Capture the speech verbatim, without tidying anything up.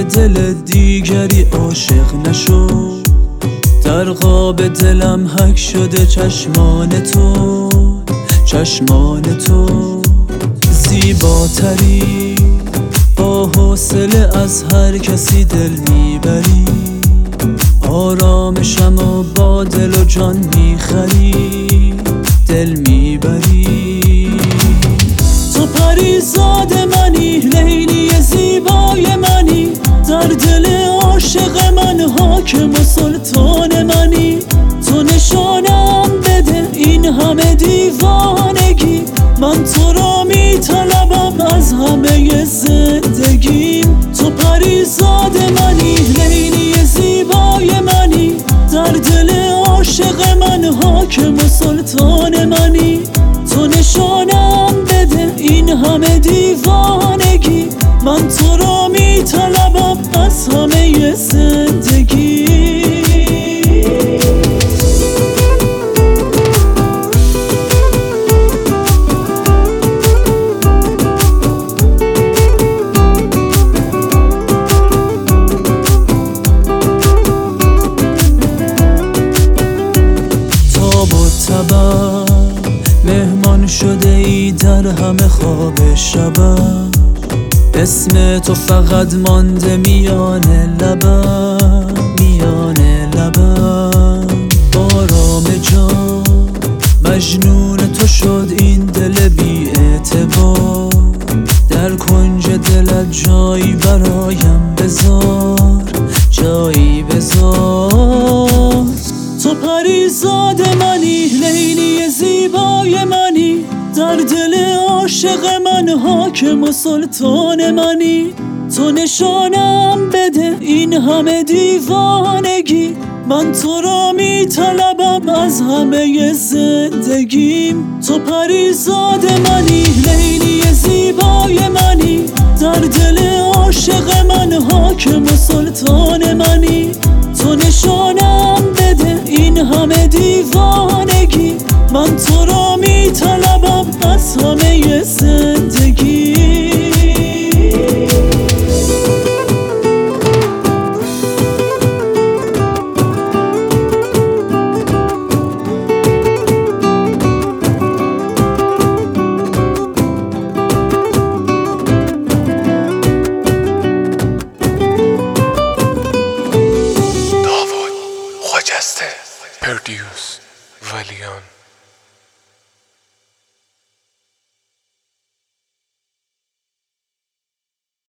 دل دیگری عاشق نشو. در قاب دلم حک شده چشمان تو، چشمان تو زیباتری، با حوصله از هر کسی دل میبری. آرامشم و با دل و جان میخری، دل میبری. تو پریزاد منی، لیلی زیبای منی، در دل عاشق من حاکم و سلطان منی. تو نشانم بده این همه دیوانگی، من تو را میطلبم از همه زندگیم. تو پریزاد منی، لیلی زیبای منی، در دل عاشق من حاکم و سلطان منی. تو نشانم بده این همه دیوانگی، من تو را میطلبم از همه زندگی. تاب و تبم مهمان شده ای در همه خواب شبم، اسم تو فقط مانده میان لبم، میان لبم. بارام جان مجنون تو شد این دل بی اعتبار، در کنج دلت جایی برایم بذار، جایی بذار. تو پریزاد منی، لیلی زیبای منی، در دل عاشق من حاکم و سلطان منی. تو نشانم بده این همه دیوانگی، من تو را میطلبم از همه زندگیم. تو پریزاد منی، لیلی زیبای منی، در دل عاشق من حاکم و سلطان منی. تو نشانم بده این همه دیوانگی، من تو را میطلبم از همه زندگی. خجسته پردیوس ولیان.